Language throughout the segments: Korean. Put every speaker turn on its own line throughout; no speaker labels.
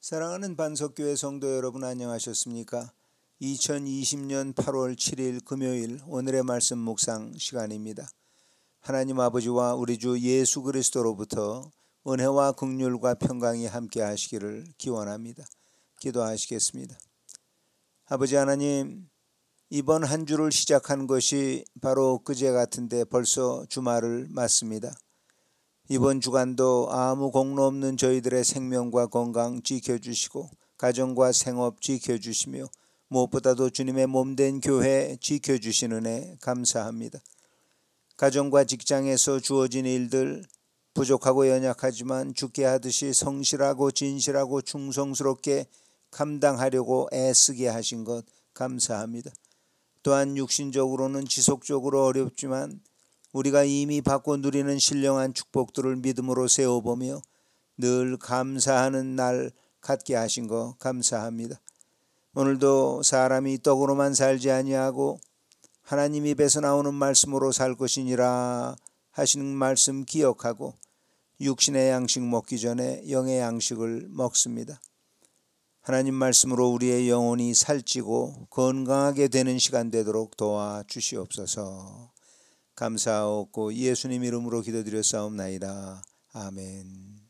사랑하는 반석교회 성도 여러분, 안녕하셨습니까? 2020년 8월 7일 금요일 오늘의 말씀 묵상 시간입니다. 하나님 아버지와 우리 주 예수 그리스도로부터 은혜와 긍휼과 평강이 함께 하시기를 기원합니다. 기도하시겠습니다. 아버지 하나님, 이번 한 주를 시작한 것이 바로 그제 같은데 벌써 주말을 맞습니다. 이번 주간도 아무 공로 없는 저희들의 생명과 건강 지켜주시고 가정과 생업 지켜주시며 무엇보다도 주님의 몸된 교회 지켜주시는 은혜 감사합니다. 가정과 직장에서 주어진 일들 부족하고 연약하지만 주께 하듯이 성실하고 진실하고 충성스럽게 감당하려고 애쓰게 하신 것 감사합니다. 또한 육신적으로는 지속적으로 어렵지만 우리가 이미 받고 누리는 신령한 축복들을 믿음으로 세워보며 늘 감사하는 날 갖게 하신 것 감사합니다. 오늘도 사람이 떡으로만 살지 아니하고 하나님 입에서 나오는 말씀으로 살 것이니라 하시는 말씀 기억하고 육신의 양식 먹기 전에 영의 양식을 먹습니다. 하나님 말씀으로 우리의 영혼이 살찌고 건강하게 되는 시간 되도록 도와주시옵소서. 감사하옵고 예수님 이름으로 기도드렸사옵나이다. 아멘.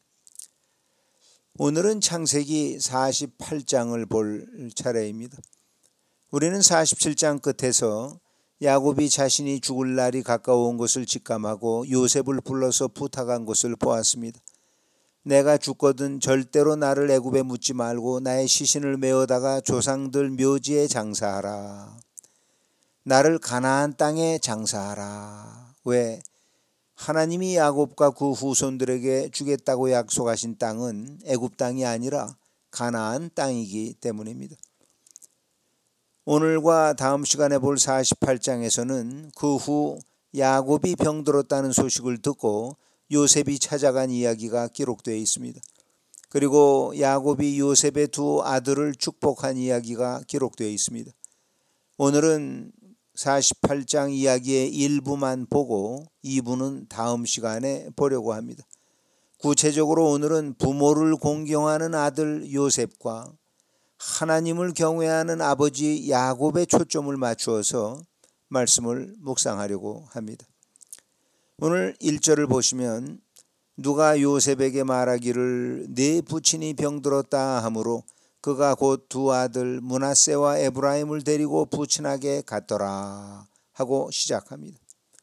오늘은 창세기 48장을 볼 차례입니다. 우리는 47장 끝에서 야곱이 자신이 죽을 날이 가까워온 것을 직감하고 요셉을 불러서 부탁한 것을 보았습니다. 내가 죽거든 절대로 나를 애굽에 묻지 말고 나의 시신을 메어다가 조상들 묘지에 장사하라. 나를 가나안 땅에 장사하라. 왜? 하나님이 야곱과 그 후손들에게 주겠다고 약속하신 땅은 애굽 땅이 아니라 가나안 땅이기 때문입니다. 오늘과 다음 시간에 볼 48장에서는 그 후 야곱이 병들었다는 소식을 듣고 요셉이 찾아간 이야기가 기록되어 있습니다. 그리고 야곱이 요셉의 두 아들을 축복한 이야기가 기록되어 있습니다. 오늘은 48장 이야기의 일부만 보고 2부는 다음 시간에 보려고 합니다. 구체적으로 오늘은 부모를 공경하는 아들 요셉과 하나님을 경외하는 아버지 야곱의 초점을 맞추어서 말씀을 묵상하려고 합니다. 오늘 1절을 보시면 누가 요셉에게 말하기를 네 부친이 병들었다 하므로 그가 곧 두 아들 므낫세와 에브라임을 데리고 부친에게 갔더라 하고 시작합니다.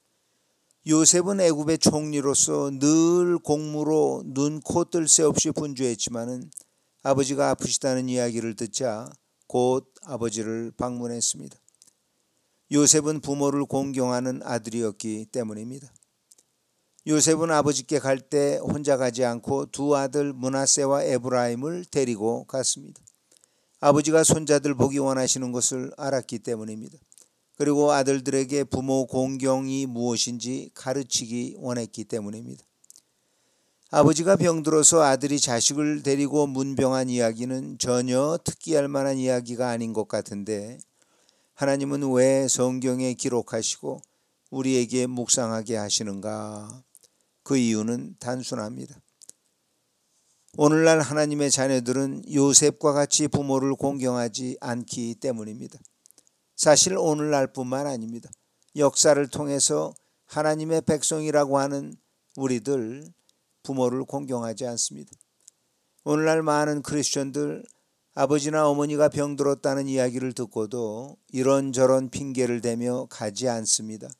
요셉은 애굽의 총리로서 늘 공무로 눈, 코, 뜰 새 없이 분주했지만은 아버지가 아프시다는 이야기를 듣자 곧 아버지를 방문했습니다. 요셉은 부모를 공경하는 아들이었기 때문입니다. 요셉은 아버지께 갈 때 혼자 가지 않고 두 아들 므낫세와 에브라임을 데리고 갔습니다. 아버지가 손자들 보기 원하시는 것을 알았기 때문입니다. 그리고 아들들에게 부모 공경이 무엇인지 가르치기 원했기 때문입니다. 아버지가 병들어서 아들이 자식을 데리고 문병한 이야기는 전혀 특기할 만한 이야기가 아닌 것 같은데 하나님은 왜 성경에 기록하시고 우리에게 묵상하게 하시는가? 그 이유는 단순합니다. 오늘날 하나님의 자녀들은 요셉과 같이 부모를 공경하지 않기 때문입니다. 사실 오늘날뿐만 아닙니다. 역사를 통해서 하나님의 백성이라고 하는 우리들 부모를 공경하지 않습니다. 오늘날 많은 크리스천들 아버지나 어머니가 병들었다는 이야기를 듣고도 이런저런 핑계를 대며 가지 않습니다.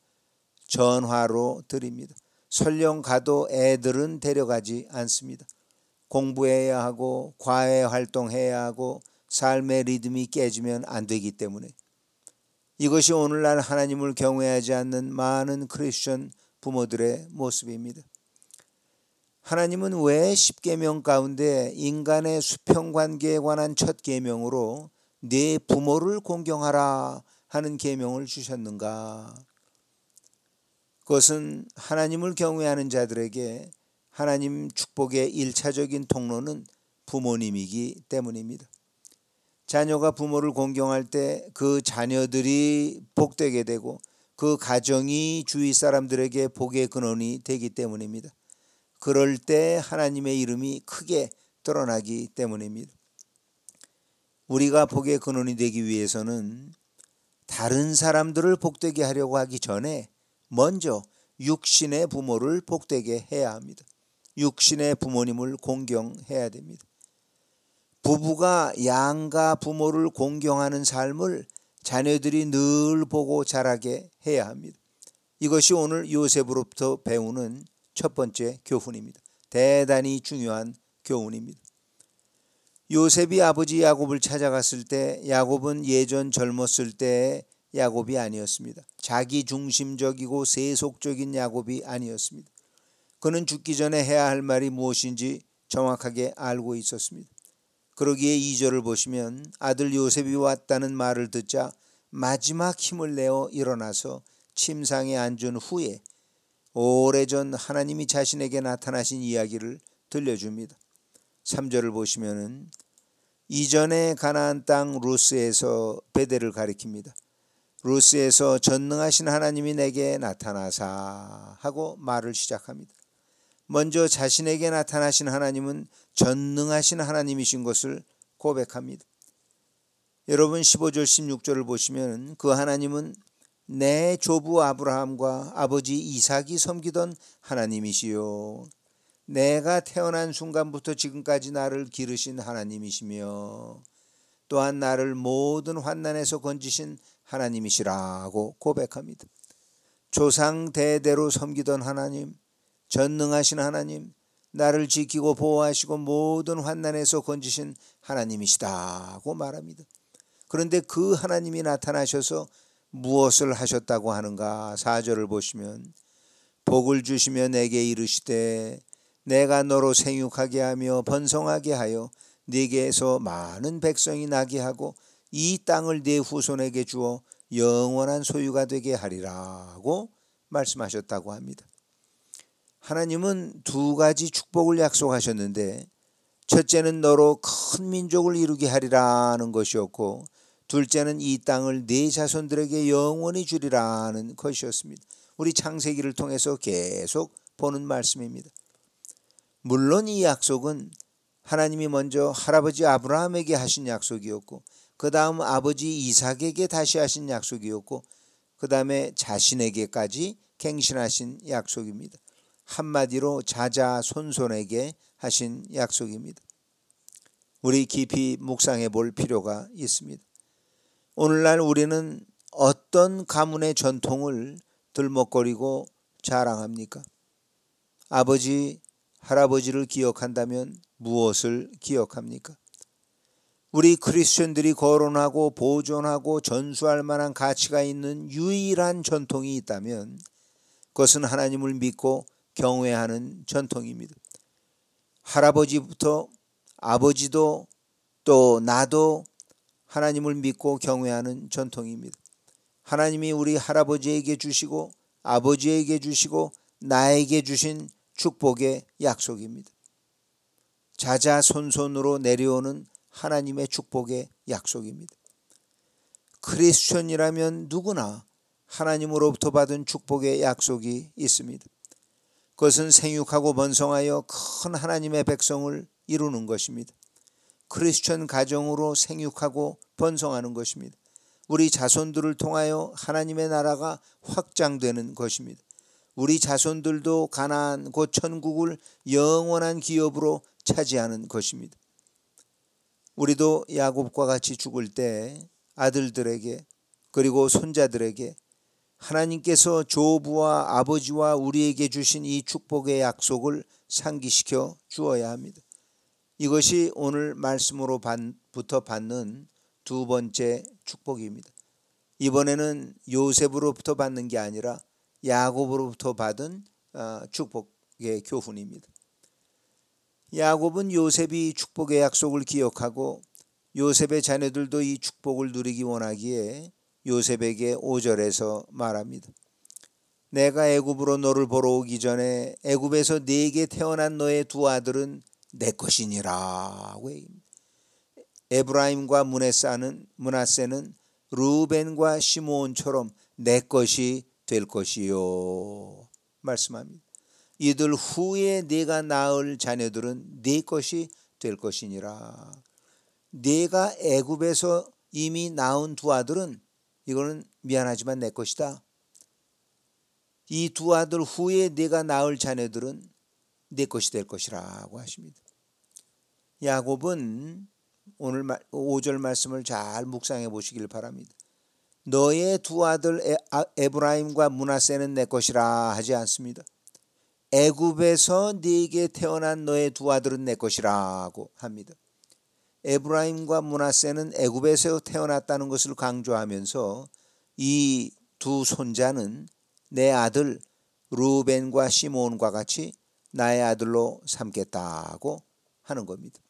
전화로 드립니다. 설령 가도 애들은 데려가지 않습니다. 공부해야 하고 과외 활동해야 하고 삶의 리듬이 깨지면 안 되기 때문에 이것이 오늘날 하나님을 경외하지 않는 많은 크리스천 부모들의 모습입니다. 하나님은 왜 10계명 가운데 인간의 수평관계에 관한 첫 계명으로 네 부모를 공경하라 하는 계명을 주셨는가? 그것은 하나님을 경외하는 자들에게 하나님 축복의 1차적인 통로는 부모님이기 때문입니다. 자녀가 부모를 공경할 때 그 자녀들이 복되게 되고 그 가정이 주위 사람들에게 복의 근원이 되기 때문입니다. 그럴 때 하나님의 이름이 크게 드러나기 때문입니다. 우리가 복의 근원이 되기 위해서는 다른 사람들을 복되게 하려고 하기 전에 먼저 육신의 부모를 복되게 해야 합니다. 육신의 부모님을 공경해야 됩니다. 부부가 양가 부모를 공경하는 삶을 자녀들이 늘 보고 자라게 해야 합니다. 이것이 오늘 요셉으로부터 배우는 첫 번째 교훈입니다. 대단히 중요한 교훈입니다. 요셉이 아버지 야곱을 찾아갔을 때 야곱은 예전 젊었을 때의 야곱이 아니었습니다. 자기 중심적이고 세속적인 야곱이 아니었습니다. 그는 죽기 전에 해야 할 말이 무엇인지 정확하게 알고 있었습니다. 그러기에 2절을 보시면 아들 요셉이 왔다는 말을 듣자 마지막 힘을 내어 일어나서 침상에 앉은 후에 오래전 하나님이 자신에게 나타나신 이야기를 들려줍니다. 3절을 보시면은 이전에 가나안 땅 루스에서 베델을 가리킵니다. 루스에서 전능하신 하나님이 내게 나타나사 하고 말을 시작합니다. 먼저 자신에게 나타나신 하나님은 전능하신 하나님이신 것을 고백합니다. 여러분 15절 16절을 보시면 그 하나님은 내 조부 아브라함과 아버지 이삭이 섬기던 하나님이시요 내가 태어난 순간부터 지금까지 나를 기르신 하나님이시며 또한 나를 모든 환난에서 건지신 하나님이시라고 고백합니다. 조상 대대로 섬기던 하나님, 전능하신 하나님, 나를 지키고 보호하시고 모든 환난에서 건지신 하나님이시다고 말합니다. 그런데 그 하나님이 나타나셔서 무엇을 하셨다고 하는가? 4절을 보시면 복을 주시며 내게 이르시되 내가 너로 생육하게 하며 번성하게 하여 네게서 많은 백성이 나게 하고 이 땅을 네 후손에게 주어 영원한 소유가 되게 하리라고 말씀하셨다고 합니다. 하나님은 두 가지 축복을 약속하셨는데 첫째는 너로 큰 민족을 이루게 하리라는 것이었고 둘째는 이 땅을 네 자손들에게 영원히 주리라는 것이었습니다. 우리 창세기를 통해서 계속 보는 말씀입니다. 물론 이 약속은 하나님이 먼저 할아버지 아브라함에게 하신 약속이었고 그 다음 아버지 이삭에게 다시 하신 약속이었고 그 다음에 자신에게까지 갱신하신 약속입니다. 한마디로 자자손손에게 하신 약속입니다. 우리 깊이 묵상해 볼 필요가 있습니다. 오늘날 우리는 어떤 가문의 전통을 들먹거리고 자랑합니까? 아버지, 할아버지를 기억한다면 무엇을 기억합니까? 우리 크리스천들이 거론하고 보존하고 전수할 만한 가치가 있는 유일한 전통이 있다면 그것은 하나님을 믿고 경외하는 전통입니다. 할아버지부터 아버지도 또 나도 하나님을 믿고 경외하는 전통입니다. 하나님이 우리 할아버지에게 주시고 아버지에게 주시고 나에게 주신 축복의 약속입니다. 자자손손으로 내려오는 하나님의 축복의 약속입니다. 크리스천이라면 누구나 하나님으로부터 받은 축복의 약속이 있습니다. 그것은 생육하고 번성하여 큰 하나님의 백성을 이루는 것입니다. 크리스천 가정으로 생육하고 번성하는 것입니다. 우리 자손들을 통하여 하나님의 나라가 확장되는 것입니다. 우리 자손들도 가나안 곧 천국을 영원한 기업으로 차지하는 것입니다. 우리도 야곱과 같이 죽을 때 아들들에게 그리고 손자들에게 하나님께서 조부와 아버지와 우리에게 주신 이 축복의 약속을 상기시켜 주어야 합니다. 이것이 오늘 말씀으로부터 받는 두 번째 축복입니다. 이번에는 요셉으로부터 받는 게 아니라 야곱으로부터 받은 축복의 교훈입니다. 야곱은 요셉이 축복의 약속을 기억하고 요셉의 자녀들도 이 축복을 누리기 원하기에 요셉에게 5절에서 말합니다. 내가 애굽으로 너를 보러 오기 전에 애굽에서 네게 태어난 너의 두 아들은 내 것이니라. 에브라임과 므낫세는 루벤과 시므온처럼 내 것이 될 것이요 말씀합니다. 이들 후에 네가 낳을 자녀들은 네 것이 될 것이니라. 내가 애굽에서 이미 낳은 두 아들은 이거는 미안하지만 내 것이다. 이 두 아들 후에 내가 낳을 자녀들은 내 것이 될 것이라고 하십니다. 야곱은 오늘 5절 말씀을 잘 묵상해 보시길 바랍니다. 너의 두 아들 에브라임과 므낫세는 내 것이라 하지 않습니다. 애굽에서 네게 태어난 너의 두 아들은 내 것이라고 합니다. 에브라임과 므낫세는 애굽에서 태어났다는 것을 강조하면서 이 두 손자는 내 아들 루벤과 시몬과 같이 나의 아들로 삼겠다고 하는 겁니다.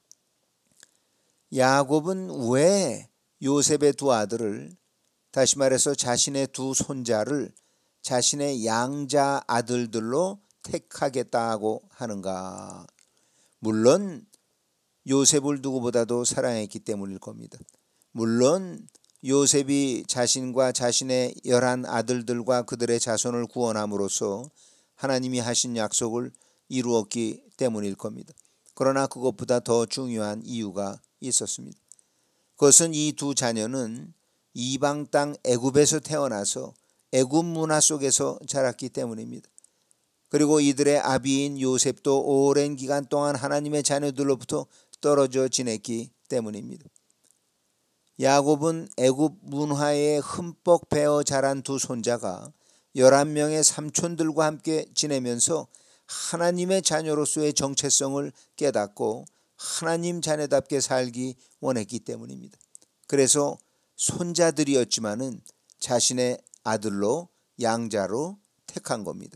야곱은 왜 요셉의 두 아들을, 다시 말해서 자신의 두 손자를 자신의 양자 아들들로 택하겠다고 하는가? 물론 요셉을 누구보다도 사랑했기 때문일 겁니다. 물론 요셉이 자신과 자신의 11 아들들과 그들의 자손을 구원함으로써 하나님이 하신 약속을 이루었기 때문일 겁니다. 그러나 그것보다 더 중요한 이유가 있었습니다. 그것은 이 두 자녀는 이방 땅 애굽에서 태어나서 애굽 문화 속에서 자랐기 때문입니다. 그리고 이들의 아비인 요셉도 오랜 기간 동안 하나님의 자녀들로부터 떨어져 지냈기 때문입니다. 야곱은 애굽 문화에 흠뻑 배어 자란 두 손자가 11명의 삼촌들과 함께 지내면서 하나님의 자녀로서의 정체성을 깨닫고 하나님 자녀답게 살기 원했기 때문입니다. 그래서 손자들이었지만은 자신의 아들로 양자로 택한 겁니다.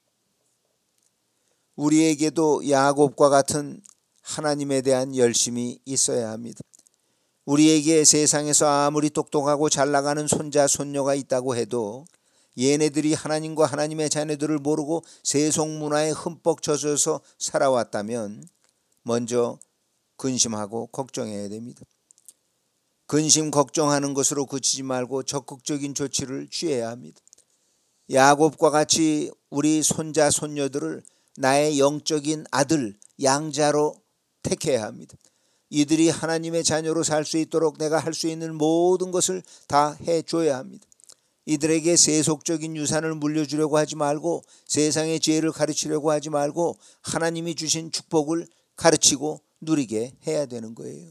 우리에게도 야곱과 같은 하나님에 대한 열심이 있어야 합니다. 우리에게 세상에서 아무리 똑똑하고 잘 나가는 손자 손녀가 있다고 해도 얘네들이 하나님과 하나님의 자녀들을 모르고 세속문화에 흠뻑 젖어서 살아왔다면 먼저 근심하고 걱정해야 됩니다. 근심 걱정하는 것으로 그치지 말고 적극적인 조치를 취해야 합니다. 야곱과 같이 우리 손자 손녀들을 나의 영적인 아들 양자로 택해야 합니다. 이들이 하나님의 자녀로 살 수 있도록 내가 할 수 있는 모든 것을 다 해줘야 합니다. 이들에게 세속적인 유산을 물려주려고 하지 말고 세상의 지혜를 가르치려고 하지 말고 하나님이 주신 축복을 가르치고 누리게 해야 되는 거예요.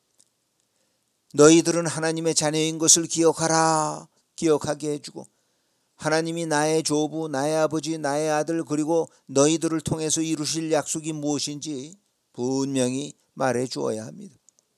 너희들은 하나님의 자녀인 것을 기억하라. 기억하게 해주고 하나님이 나의 조부, 나의 아버지, 나의 아들 그리고 너희들을 통해서 이루실 약속이 무엇인지 분명히 말해 주어야 합니다.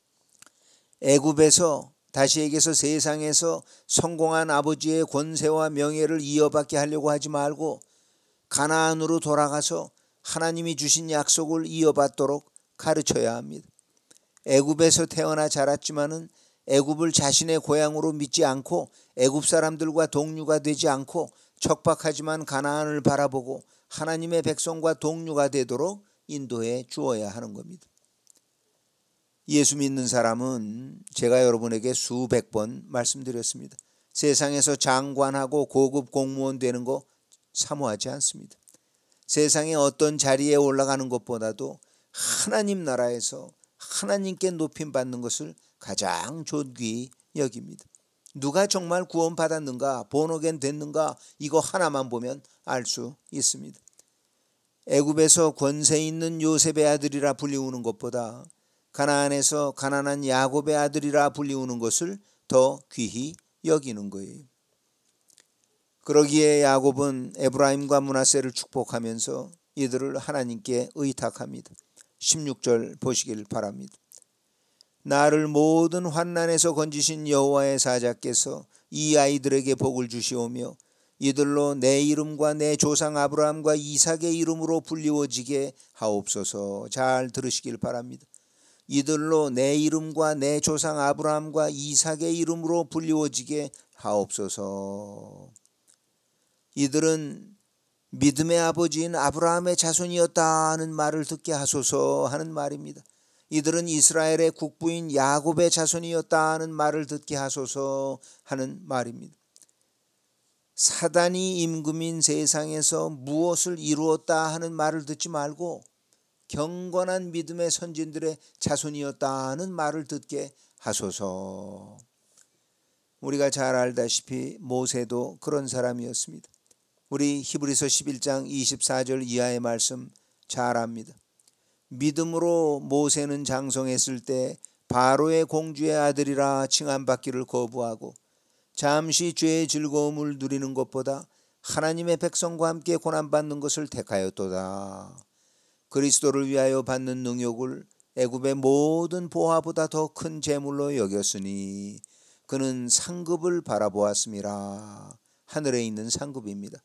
애굽에서 다시 얘기해서 세상에서 성공한 아버지의 권세와 명예를 이어받게 하려고 하지 말고 가나안으로 돌아가서 하나님이 주신 약속을 이어받도록 가르쳐야 합니다. 애굽에서 태어나 자랐지만은 애굽을 자신의 고향으로 믿지 않고 애굽 사람들과 동류가 되지 않고 척박하지만 가나안을 바라보고 하나님의 백성과 동류가 되도록 인도해 주어야 하는 겁니다. 예수 믿는 사람은 제가 여러분에게 수백 번 말씀드렸습니다. 세상에서 장관하고 고급 공무원 되는 거 사모하지 않습니다. 세상의 어떤 자리에 올라가는 것보다도 하나님 나라에서 하나님께 높임받는 것을 가장 존귀히 여깁니다. 누가 정말 구원받았는가, 본어겐 됐는가 이거 하나만 보면 알 수 있습니다. 애굽에서 권세 있는 요셉의 아들이라 불리우는 것보다 가나안에서 가난한 야곱의 아들이라 불리우는 것을 더 귀히 여기는 거예요. 그러기에 야곱은 에브라임과 므낫세를 축복하면서 이들을 하나님께 의탁합니다. 16절 보시길 바랍니다. 나를 모든 환난에서 건지신 여호와의 사자께서 이 아이들에게 복을 주시오며 이들로 내 이름과 내 조상 아브라함과 이삭의 이름으로 불리워지게 하옵소서. 잘 들으시길 바랍니다. 이들로 내 이름과 내 조상 아브라함과 이삭의 이름으로 불리워지게 하옵소서. 이들은 믿음의 아버지인 아브라함의 자손이었다는 말을 듣게 하소서 하는 말입니다. 이들은 이스라엘의 국부인 야곱의 자손이었다는 말을 듣게 하소서 하는 말입니다. 사단이 임금인 세상에서 무엇을 이루었다 하는 말을 듣지 말고 경건한 믿음의 선진들의 자손이었다는 말을 듣게 하소서. 우리가 잘 알다시피 모세도 그런 사람이었습니다. 우리 히브리서 11장 24절 이하의 말씀 잘 압니다. 믿음으로 모세는 장성했을 때 바로의 공주의 아들이라 칭함받기를 거부하고 잠시 죄의 즐거움을 누리는 것보다 하나님의 백성과 함께 고난받는 것을 택하였도다. 그리스도를 위하여 받는 능욕을 애굽의 모든 보화보다 더 큰 재물로 여겼으니 그는 상급을 바라보았음이라. 하늘에 있는 상급입니다.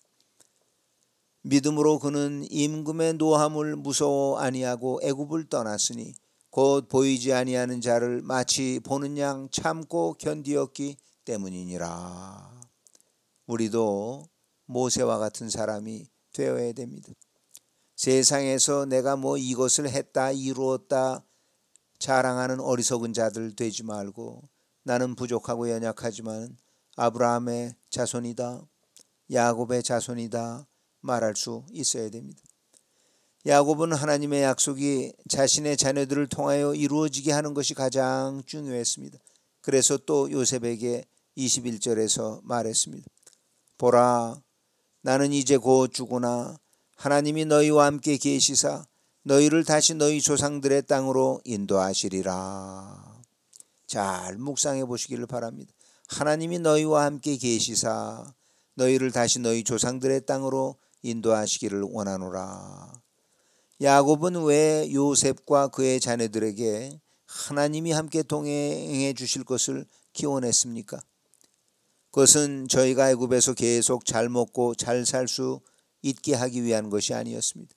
믿음으로 그는 임금의 노함을 무서워 아니하고 애굽을 떠났으니 곧 보이지 아니하는 자를 마치 보는 양 참고 견디었기 때문이니라. 우리도 모세와 같은 사람이 되어야 됩니다. 세상에서 내가 이것을 했다 이루었다 자랑하는 어리석은 자들 되지 말고 나는 부족하고 연약하지만 아브라함의 자손이다, 야곱의 자손이다 말할 수 있어야 됩니다. 야곱은 하나님의 약속이 자신의 자녀들을 통하여 이루어지게 하는 것이 가장 중요했습니다. 그래서 또 요셉에게 21절에서 말했습니다. 보라, 나는 이제 곧 죽으나 하나님이 너희와 함께 계시사 너희를 다시 너희 조상들의 땅으로 인도하시리라. 잘 묵상해 보시기를 바랍니다. 하나님이 너희와 함께 계시사 너희를 다시 너희 조상들의 땅으로 인도하시기를 원하노라. 야곱은 왜 요셉과 그의 자녀들에게 하나님이 함께 동행해 주실 것을 기원했습니까? 그것은 저희가 애굽에서 계속 잘 먹고 잘 살 수 있게 하기 위한 것이 아니었습니다.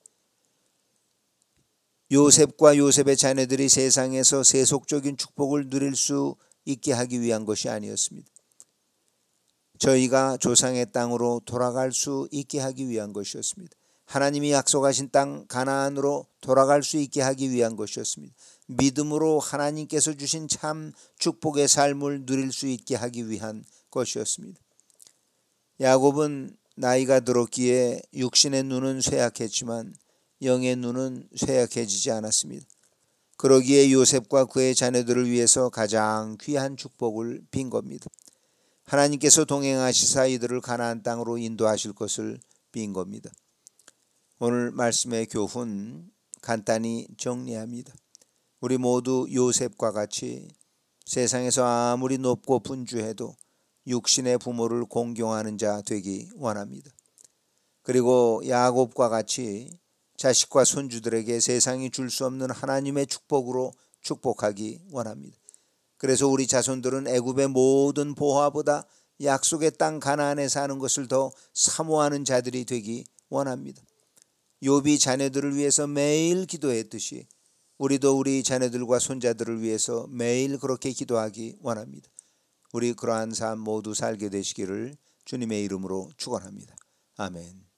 요셉과 요셉의 자녀들이 세상에서 세속적인 축복을 누릴 수 있게 하기 위한 것이 아니었습니다. 저희가 조상의 땅으로 돌아갈 수 있게 하기 위한 것이었습니다. 하나님이 약속하신 땅 가나안으로 돌아갈 수 있게 하기 위한 것이었습니다. 믿음으로 하나님께서 주신 참 축복의 삶을 누릴 수 있게 하기 위한 것이었습니다. 야곱은 나이가 들었기에 육신의 눈은 쇠약했지만 영의 눈은 쇠약해지지 않았습니다. 그러기에 요셉과 그의 자녀들을 위해서 가장 귀한 축복을 빈 겁니다. 하나님께서 동행하시사 이들을 가나안 땅으로 인도하실 것을 빈 겁니다. 오늘 말씀의 교훈 간단히 정리합니다. 우리 모두 요셉과 같이 세상에서 아무리 높고 분주해도 육신의 부모를 공경하는 자 되기 원합니다. 그리고 야곱과 같이 자식과 손주들에게 세상이 줄 수 없는 하나님의 축복으로 축복하기 원합니다. 그래서 우리 자손들은 애굽의 모든 보화보다 약속의 땅 가나안에 사는 것을 더 사모하는 자들이 되기 원합니다. 욥이 자녀들을 위해서 매일 기도했듯이 우리도 우리 자녀들과 손자들을 위해서 매일 그렇게 기도하기 원합니다. 우리 그러한 삶 모두 살게 되시기를 주님의 이름으로 축원합니다. 아멘.